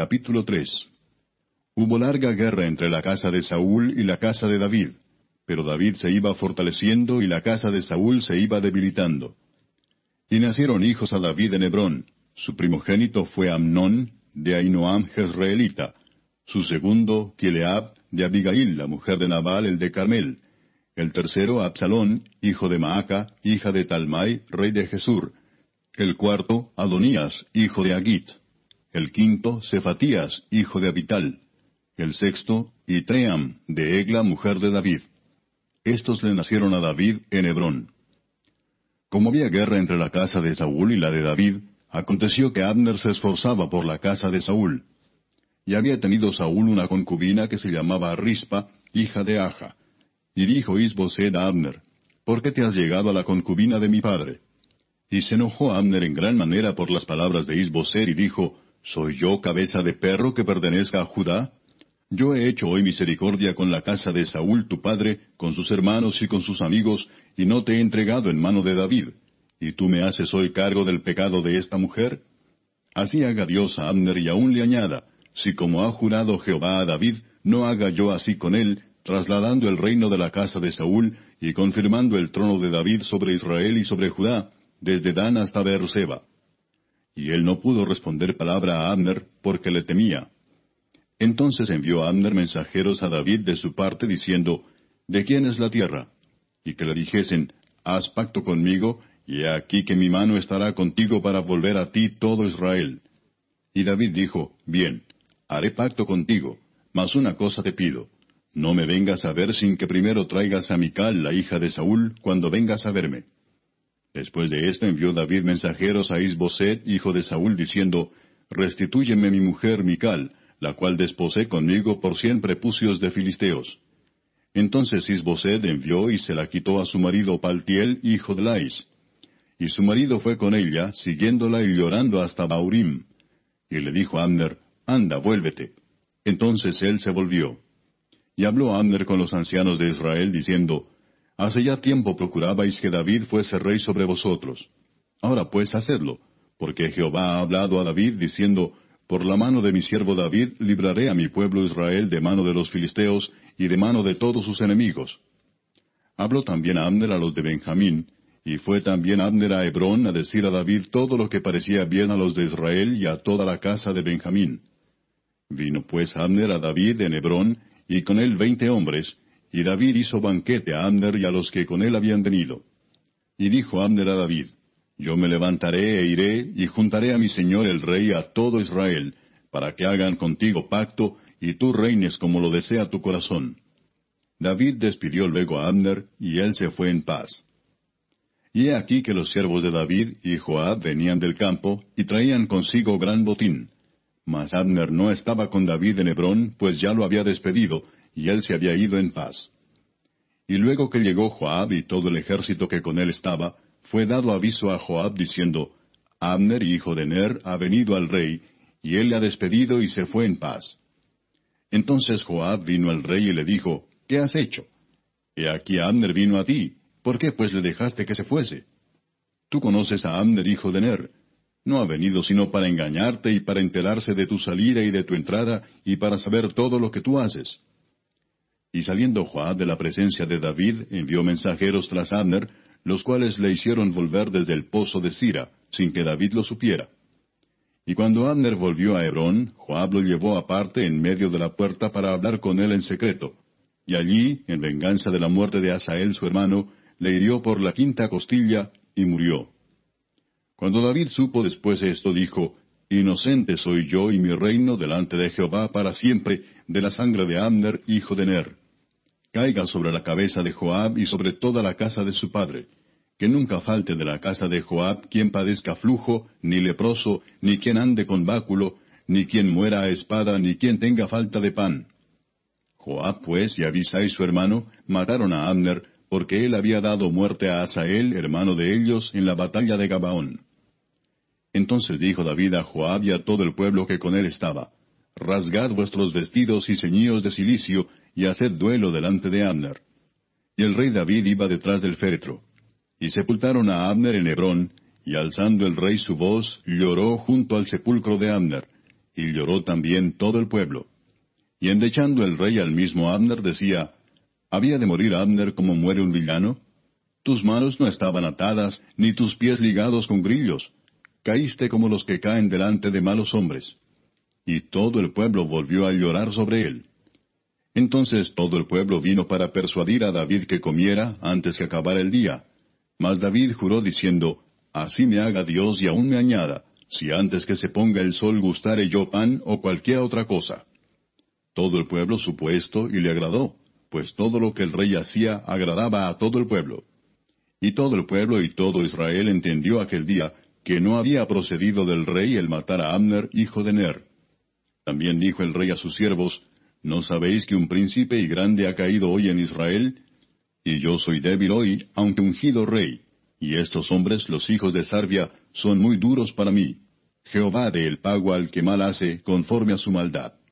Capítulo 3. Hubo larga guerra entre la casa de Saúl y la casa de David, pero David se iba fortaleciendo y la casa de Saúl se iba debilitando. Y nacieron hijos a David en Hebrón. Su primogénito fue Amnón, de Ahinoam Jezreelita; su segundo, Kileab, de Abigail, la mujer de Nabal el de Carmel; el tercero, Absalón, hijo de Maaca, hija de Talmai, rey de Gesur; el cuarto, Adonías, hijo de Agit; el quinto, Cefatías, hijo de Abital; el sexto, Itream, de Egla, mujer de David. Estos le nacieron a David en Hebrón. Como había guerra entre la casa de Saúl y la de David, aconteció que Abner se esforzaba por la casa de Saúl. Y había tenido Saúl una concubina que se llamaba Rispa, hija de Aja. Y dijo Is-Boseth a Abner: ¿Por qué te has llegado a la concubina de mi padre? Y se enojó Abner en gran manera por las palabras de Is-Boseth, y dijo: ¿Soy yo cabeza de perro que pertenezca a Judá? Yo he hecho hoy misericordia con la casa de Saúl tu padre, con sus hermanos y con sus amigos, y no te he entregado en mano de David. ¿Y tú me haces hoy cargo del pecado de esta mujer? Así haga Dios a Abner, y aún le añada: si como ha jurado Jehová a David, no haga yo así con él, trasladando el reino de la casa de Saúl, y confirmando el trono de David sobre Israel y sobre Judá, desde Dan hasta Beerseba. Y él no pudo responder palabra a Abner, porque le temía. Entonces envió Abner mensajeros a David de su parte, diciendo: ¿De quién es la tierra? Y que le dijesen: Haz pacto conmigo, y he aquí que mi mano estará contigo para volver a ti todo Israel. Y David dijo: Bien, haré pacto contigo, mas una cosa te pido: no me vengas a ver sin que primero traigas a Mical, la hija de Saúl, cuando vengas a verme. Después de esto envió David mensajeros a Is-Boseth, hijo de Saúl, diciendo: Restitúyeme mi mujer Mical, la cual desposé conmigo por 100 prepucios de filisteos. Entonces Is-Boseth envió y se la quitó a su marido Paltiel, hijo de Lais. Y su marido fue con ella, siguiéndola y llorando hasta Baurim. Y le dijo a Abner: Anda, vuélvete. Entonces él se volvió. Y habló Abner con los ancianos de Israel, diciendo: Hace ya tiempo procurabais que David fuese rey sobre vosotros. Ahora pues hacedlo, porque Jehová ha hablado a David, diciendo: Por la mano de mi siervo David libraré a mi pueblo Israel de mano de los filisteos y de mano de todos sus enemigos. Habló también Abner a los de Benjamín, y fue también Abner a Hebrón a decir a David todo lo que parecía bien a los de Israel y a toda la casa de Benjamín. Vino pues Abner a David en Hebrón, y con él 20 hombres, y David hizo banquete a Abner y a los que con él habían venido. Y dijo Abner a David: Yo me levantaré e iré, y juntaré a mi señor el rey a todo Israel, para que hagan contigo pacto, y tú reines como lo desea tu corazón. David despidió luego a Abner, y él se fue en paz. Y he aquí que los siervos de David y Joab venían del campo, y traían consigo gran botín. Mas Abner no estaba con David en Hebrón, pues ya lo había despedido, y él se había ido en paz. Y luego que llegó Joab y todo el ejército que con él estaba, fue dado aviso a Joab diciendo: Abner, hijo de Ner, ha venido al rey, y él le ha despedido y se fue en paz. Entonces Joab vino al rey y le dijo: ¿Qué has hecho? He aquí Abner vino a ti, ¿por qué pues le dejaste que se fuese? Tú conoces a Abner, hijo de Ner. No ha venido sino para engañarte y para enterarse de tu salida y de tu entrada, y para saber todo lo que tú haces. Y saliendo Joab de la presencia de David, envió mensajeros tras Abner, los cuales le hicieron volver desde el pozo de Sira, sin que David lo supiera. Y cuando Abner volvió a Hebrón, Joab lo llevó aparte en medio de la puerta para hablar con él en secreto. Y allí, en venganza de la muerte de Asael su hermano, le hirió por la 5ª costilla, y murió. Cuando David supo después esto, dijo: Inocente soy yo y mi reino delante de Jehová para siempre, de la sangre de Abner, hijo de Ner. Caiga sobre la cabeza de Joab y sobre toda la casa de su padre. Que nunca falte de la casa de Joab quien padezca flujo, ni leproso, ni quien ande con báculo, ni quien muera a espada, ni quien tenga falta de pan. Joab pues y Abisai su hermano mataron a Abner, porque él había dado muerte a Asael, hermano de ellos, en la batalla de Gabaón. Entonces dijo David a Joab y a todo el pueblo que con él estaba: Rasgad vuestros vestidos y ceñíos de cilicio, y haced duelo delante de Abner. Y el rey David iba detrás del féretro. Y sepultaron a Abner en Hebrón, y alzando el rey su voz, lloró junto al sepulcro de Abner. y lloró también todo el pueblo. Y endechando el rey al mismo Abner, decía, ¿había de morir Abner como muere un villano? Tus manos no estaban atadas, ni tus pies ligados con grillos. Caíste como los que caen delante de malos hombres. Y todo el pueblo volvió a llorar sobre él. Entonces todo el pueblo vino para persuadir a David que comiera antes que acabara el día. Mas David juró diciendo, Así me haga Dios y aún me añada, si antes que se ponga el sol gustare yo pan o cualquier otra cosa. Todo el pueblo supo esto y le agradó, pues todo lo que el rey hacía agradaba a todo el pueblo. Y todo el pueblo y todo Israel entendió aquel día que no había procedido del rey el matar a Abner, hijo de Ner. También dijo el rey a sus siervos, ¿no sabéis que un príncipe y grande ha caído hoy en Israel? Y yo soy débil hoy, aunque ungido rey, y estos hombres, los hijos de Sarvia, son muy duros para mí. Jehová dé el pago al que mal hace, conforme a su maldad.